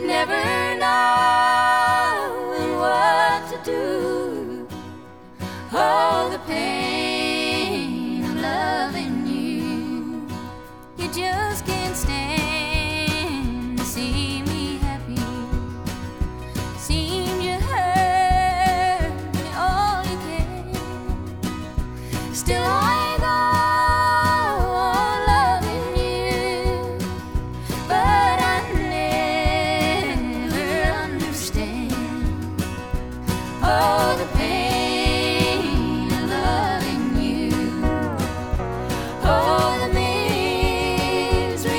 never knowing what to do. Oh, the pain of loving you, you just can't stand.